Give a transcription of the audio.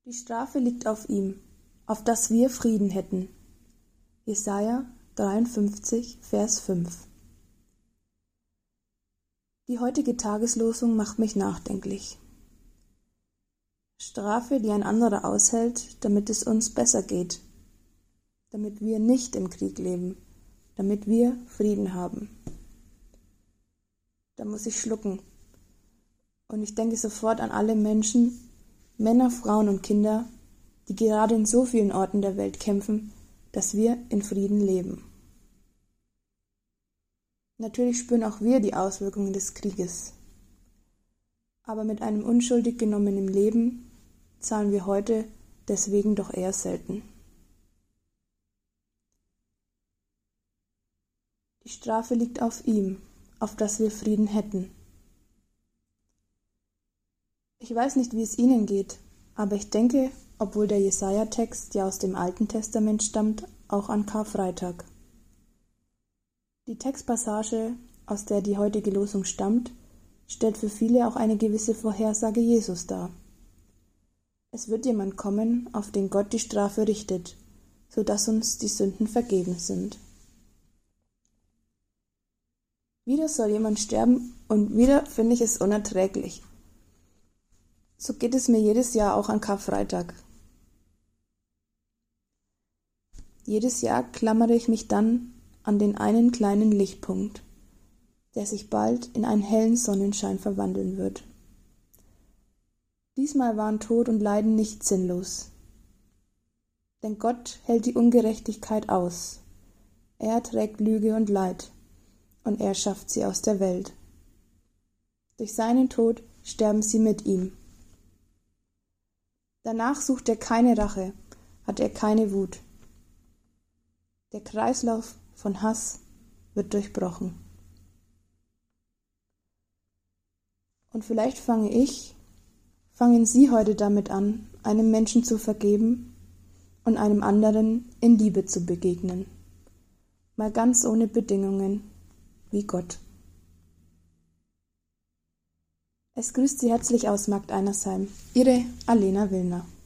Die Strafe liegt auf ihm, auf dass wir Frieden hätten. Jesaja 53, Vers 5. Die heutige Tageslosung macht mich nachdenklich. Strafe, die ein anderer aushält, damit es uns besser geht, damit wir nicht im Krieg leben, damit wir Frieden haben. Da muss ich schlucken. Und ich denke sofort an alle Menschen, Männer, Frauen und Kinder, die gerade in so vielen Orten der Welt kämpfen, dass wir in Frieden leben. Natürlich spüren auch wir die Auswirkungen des Krieges. Aber mit einem unschuldig genommenen Leben zahlen wir heute deswegen doch eher selten. Die Strafe liegt auf ihm, auf dass wir Frieden hätten. Ich weiß nicht, wie es Ihnen geht, aber ich denke, obwohl der Jesaja-Text ja aus dem Alten Testament stammt, auch an Karfreitag. Die Textpassage, aus der die heutige Losung stammt, stellt für viele auch eine gewisse Vorhersage Jesus dar. Es wird jemand kommen, auf den Gott die Strafe richtet, sodass uns die Sünden vergeben sind. Wieder soll jemand sterben und wieder finde ich es unerträglich. So geht es mir jedes Jahr auch an Karfreitag. Jedes Jahr klammere ich mich dann an den einen kleinen Lichtpunkt, der sich bald in einen hellen Sonnenschein verwandeln wird. Diesmal waren Tod und Leiden nicht sinnlos. Denn Gott hält die Ungerechtigkeit aus. Er trägt Lüge und Leid, und er schafft sie aus der Welt. Durch seinen Tod sterben sie mit ihm. Danach sucht er keine Rache, hat er keine Wut. Der Kreislauf von Hass wird durchbrochen. Und vielleicht fangen Sie heute damit an, einem Menschen zu vergeben und einem anderen in Liebe zu begegnen. Mal ganz ohne Bedingungen, wie Gott. Es grüßt Sie herzlich aus Markt Einersheim, Ihre Alena Willner.